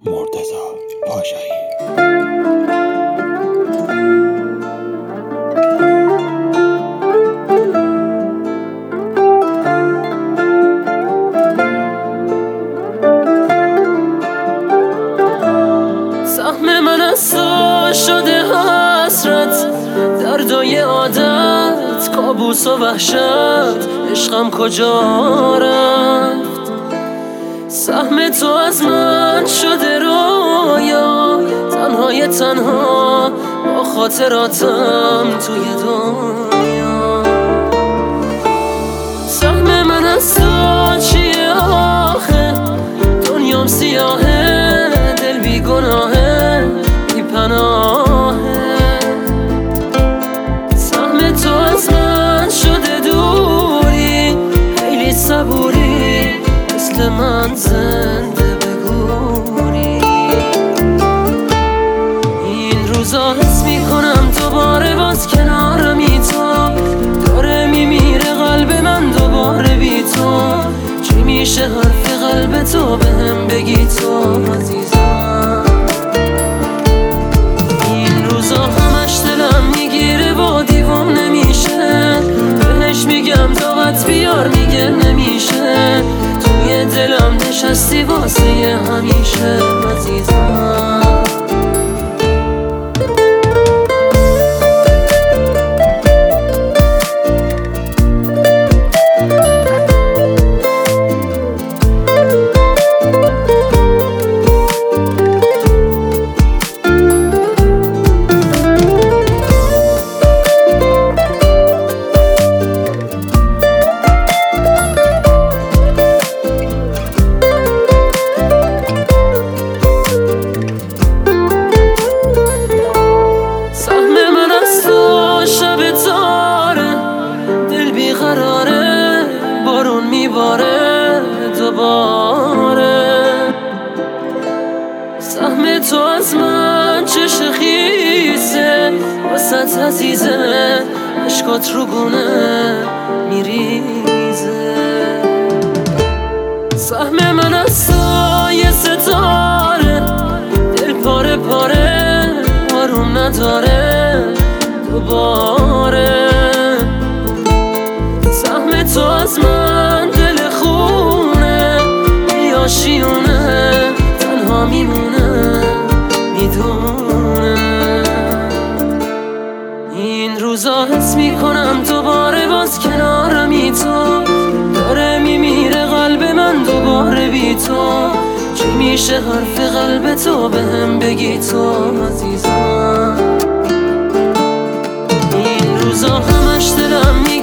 مرتضی پاشایی. سهم من از تو شده حسرت، دردای عادت، کابوس و وحشت، عشقم کجا رفت؟ سهم تو از من شده رویا، تنهای تنها با خاطراتم توی دنیا. سهم من از تو چیه آخه؟ دنیام سیاهه، دل بی گناهه، بی پناهه. سهم تو از من شده دوری، خیلی صبوری، مثل من زنده بگوری. این روزا حس میکنم دوباره باز کنارمی تو، داره میمیره قلب من دوباره بی تو. چی میشه حرف قلب تو بهم بگی تو عزیزم؟ این روزا همش دلم میگیره و دیوام نمیشه، بهش میگم دعوت بیار میگه نمیشه. توی دلم نشستی واسه همیشه عزیزم. بارون میباره دوباره، سهم تو از من چه خیسه، وسط عزیزه، عشقات رو گونه میریزه. سهم من از تو یه ستاره، دل پاره پاره، آروم نداره دوباره. سهم تو از من دل خونه، یا شیونه، تنها میمونه میدونه. این روزا حس میکنم دوباره باز کنارمی تو، داره میمیره قلب من دوباره بی تو. چی میشه حرف قلب تو بهم بگی تو عزیزم؟ این روزا همش دلم